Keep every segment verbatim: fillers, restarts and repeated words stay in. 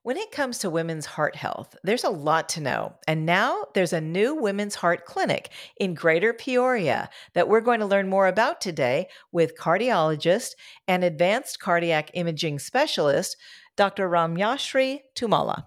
When it comes to women's heart health, there's a lot to know. And now there's a new women's heart clinic in Greater Peoria that we're going to learn more about today with cardiologist and advanced cardiac imaging specialist, Doctor Ramyashri Tumala.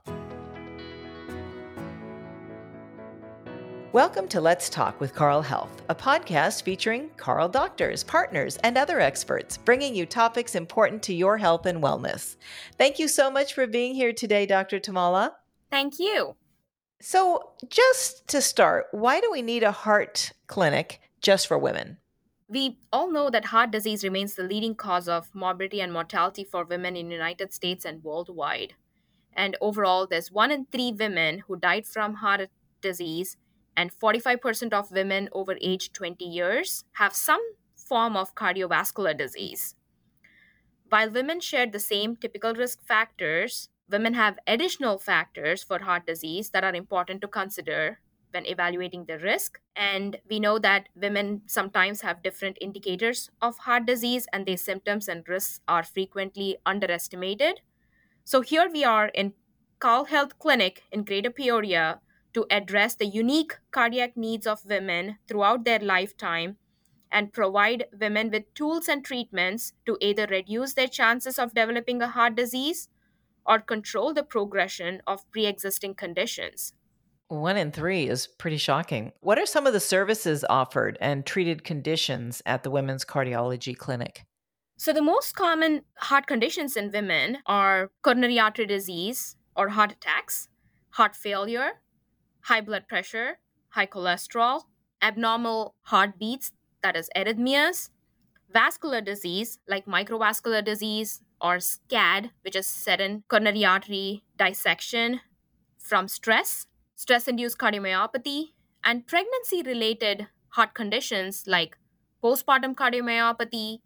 Welcome to Let's Talk with Carle Health, a podcast featuring Carle doctors, partners, and other experts, bringing you topics important to your health and wellness. Thank you so much for being here today, Doctor Tumala. Thank you. So, just to start, why do we need a heart clinic just for women? We all know that heart disease remains the leading cause of morbidity and mortality for women in the United States and worldwide. And overall, there's one in three women who died from heart disease, and forty-five percent of women over age twenty years have some form of cardiovascular disease. While women share the same typical risk factors, women have additional factors for heart disease that are important to consider when evaluating the risk. And we know that women sometimes have different indicators of heart disease, and their symptoms and risks are frequently underestimated. So here we are in Carle Health Clinic in Greater Peoria to address the unique cardiac needs of women throughout their lifetime and provide women with tools and treatments to either reduce their chances of developing a heart disease or control the progression of pre-existing conditions. One in three is pretty shocking. What are some of the services offered and treated conditions at the Women's Cardiology Clinic? So the most common heart conditions in women are coronary artery disease or heart attacks, heart failure, high blood pressure, high cholesterol, abnormal heartbeats, that is arrhythmias, vascular disease like microvascular disease or SCAD, which is sudden coronary artery dissection from stress, stress induced cardiomyopathy, and pregnancy related heart conditions like postpartum cardiomyopathy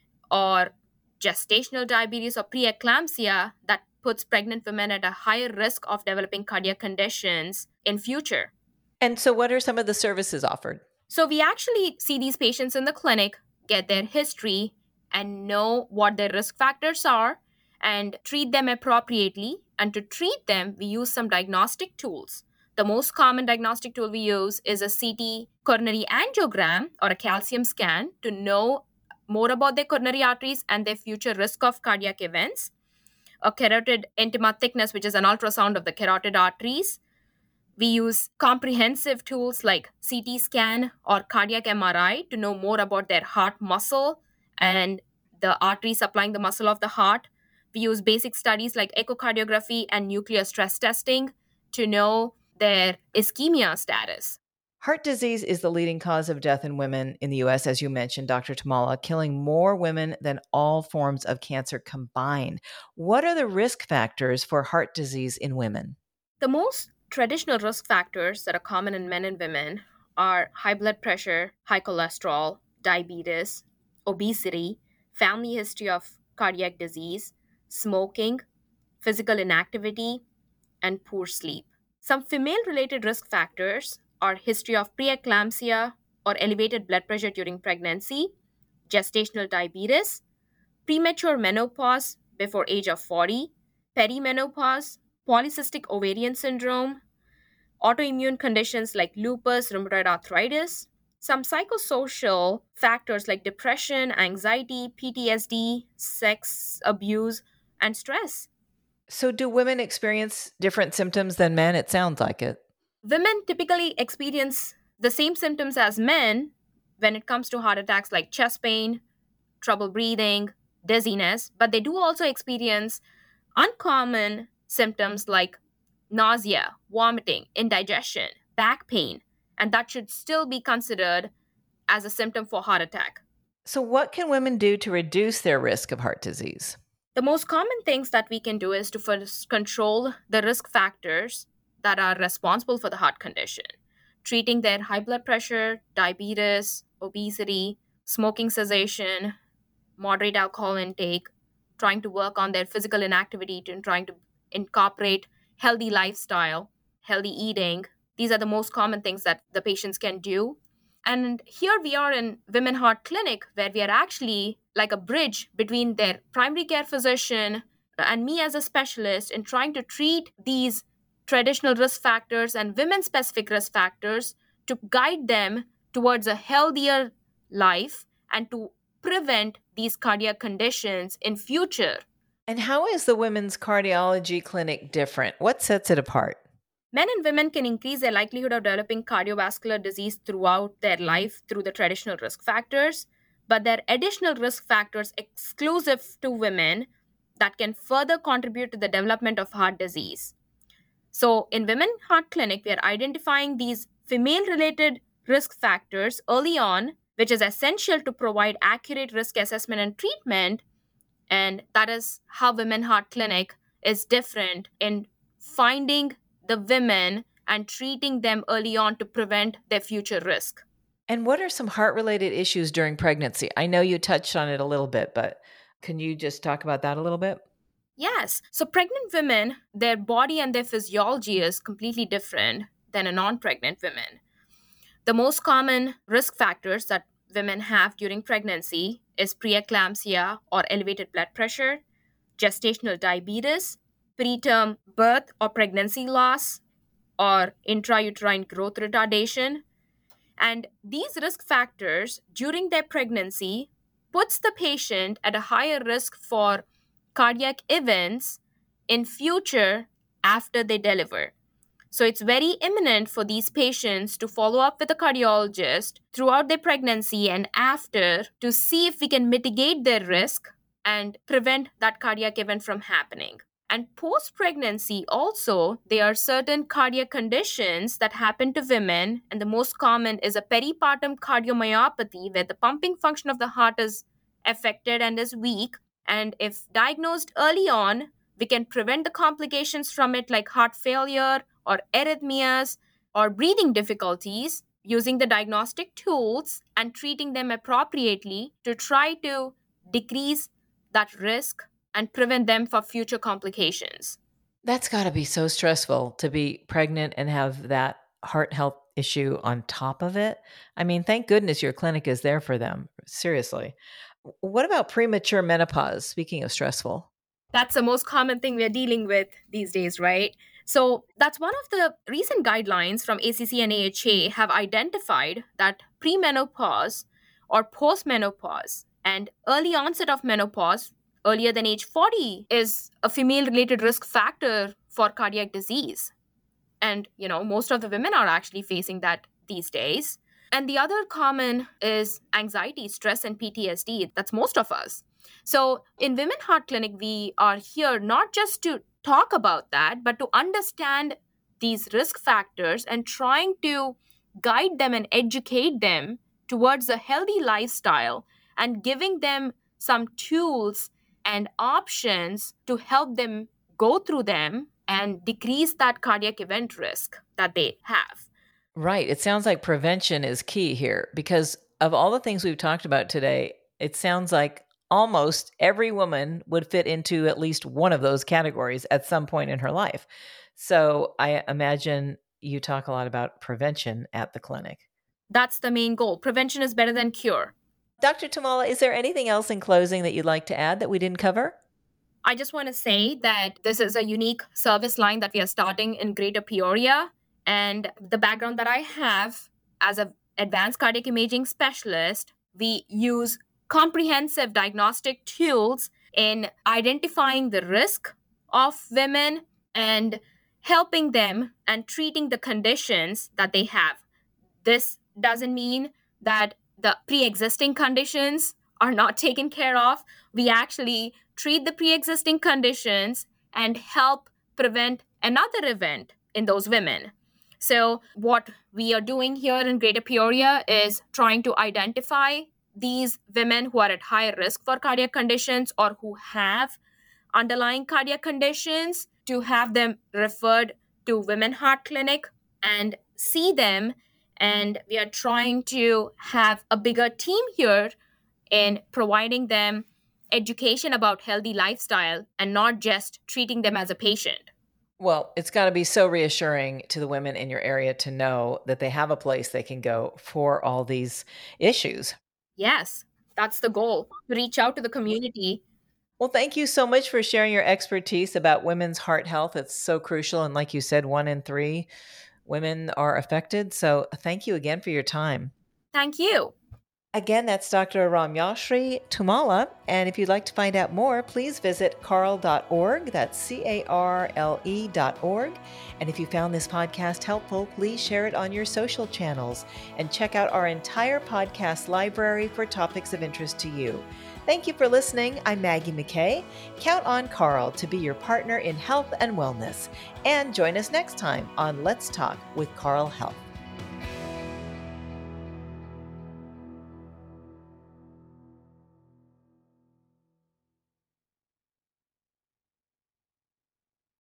or gestational diabetes or preeclampsia that puts pregnant women at a higher risk of developing cardiac conditions in future. And so, what are some of the services offered? So we actually see these patients in the clinic, get their history, and know what their risk factors are and treat them appropriately. And to treat them, we use some diagnostic tools. The most common diagnostic tool we use is a C T coronary angiogram or a calcium scan to know more about their coronary arteries and their future risk of cardiac events. A carotid intima thickness, which is an ultrasound of the carotid arteries. We use comprehensive tools like C T scan or cardiac M R I to know more about their heart muscle and the artery supplying the muscle of the heart. We use basic studies like echocardiography and nuclear stress testing to know their ischemia status. Heart disease is the leading cause of death in women in the U S, as you mentioned, Doctor Tumala, killing more women than all forms of cancer combined. What are the risk factors for heart disease in women? The most traditional risk factors that are common in men and women are high blood pressure, high cholesterol, diabetes, obesity, family history of cardiac disease, smoking, physical inactivity, and poor sleep. Some female related risk factors are history of preeclampsia or elevated blood pressure during pregnancy, gestational diabetes, premature menopause before age of forty, perimenopause, polycystic ovarian syndrome, autoimmune conditions like lupus, rheumatoid arthritis, some psychosocial factors like depression, anxiety, P T S D, sex abuse, and stress. So, do women experience different symptoms than men? It sounds like it. Women typically experience the same symptoms as men when it comes to heart attacks like chest pain, trouble breathing, dizziness, but they do also experience uncommon symptoms like nausea, vomiting, indigestion, back pain, and that should still be considered as a symptom for heart attack. So, what can women do to reduce their risk of heart disease? The most common things that we can do is to first control the risk factors that are responsible for the heart condition, treating their high blood pressure, diabetes, obesity, smoking cessation, moderate alcohol intake, trying to work on their physical inactivity and trying to incorporate healthy lifestyle, healthy eating. These are the most common things that the patients can do. And here we are in Women Heart Clinic, where we are actually like a bridge between their primary care physician, and me as a specialist in trying to treat these traditional risk factors and women specific risk factors to guide them towards a healthier life and to prevent these cardiac conditions in future. And how is the women's cardiology clinic different? What sets it apart? Men and women can increase their likelihood of developing cardiovascular disease throughout their life through the traditional risk factors, but there are additional risk factors exclusive to women that can further contribute to the development of heart disease. So, in Women Heart Clinic, we are identifying these female related risk factors early on, which is essential to provide accurate risk assessment and treatment. And that is how Women Heart Clinic is different in finding the women and treating them early on to prevent their future risk. And what are some heart related issues during pregnancy? I know you touched on it a little bit, but can you just talk about that a little bit? Yes. So, pregnant women, their body and their physiology is completely different than a non pregnant woman. The most common risk factors that women have during pregnancy is preeclampsia or elevated blood pressure, gestational diabetes, preterm birth or pregnancy loss, or intrauterine growth retardation. And these risk factors during their pregnancy puts the patient at a higher risk for cardiac events in future after they deliver. So it's very imminent for these patients to follow up with a cardiologist throughout their pregnancy and after to see if we can mitigate their risk and prevent that cardiac event from happening. And post pregnancy, also, there are certain cardiac conditions that happen to women, and the most common is a peripartum cardiomyopathy, where the pumping function of the heart is affected and is weak. And if diagnosed early on, we can prevent the complications from it, like heart failure or arrhythmias or breathing difficulties, using the diagnostic tools and treating them appropriately to try to decrease that risk and prevent them for future complications. That's got to be so stressful to be pregnant and have that heart health issue on top of it. I mean, thank goodness your clinic is there for them. Seriously. What about premature menopause? Speaking of stressful. That's the most common thing we're dealing with these days, right? So that's one of the recent guidelines from A C C and A H A have identified that premenopause or postmenopause and early onset of menopause earlier than age forty is a female related risk factor for cardiac disease. And, you know, most of the women are actually facing that these days. And the other common is anxiety, stress, and P T S D. That's most of us. So in Women Heart Clinic, we are here not just to talk about that, but to understand these risk factors and trying to guide them and educate them towards a healthy lifestyle and giving them some tools and options to help them go through them and decrease that cardiac event risk that they have. Right. It sounds like prevention is key here because of all the things we've talked about today, it sounds like almost every woman would fit into at least one of those categories at some point in her life. So I imagine you talk a lot about prevention at the clinic. That's the main goal. Prevention is better than cure. Doctor Tummala, is there anything else in closing that you'd like to add that we didn't cover? I just want to say that this is a unique service line that we are starting in Greater Peoria. And the background that I have as an advanced cardiac imaging specialist, we use comprehensive diagnostic tools in identifying the risk of women and helping them and treating the conditions that they have. This doesn't mean that the pre-existing conditions are not taken care of. We actually treat the pre-existing conditions and help prevent another event in those women. So what we are doing here in Greater Peoria is trying to identify these women who are at high risk for cardiac conditions or who have underlying cardiac conditions to have them referred to Women Heart Clinic and see them. And we are trying to have a bigger team here in providing them education about healthy lifestyle and not just treating them as a patient. Well, it's got to be so reassuring to the women in your area to know that they have a place they can go for all these issues. Yes, that's the goal, to reach out to the community. Well, thank you so much for sharing your expertise about women's heart health. It's so crucial. And like you said, one in three women are affected. So thank you again for your time. Thank you. Again, that's Doctor Ramyashri Tumala. And if you'd like to find out more, please visit carle dot org. That's C A R L E dot org. And if you found this podcast helpful, please share it on your social channels and check out our entire podcast library for topics of interest to you. Thank you for listening. I'm Maggie McKay. Count on Carle to be your partner in health and wellness. And join us next time on Let's Talk with Carle Health.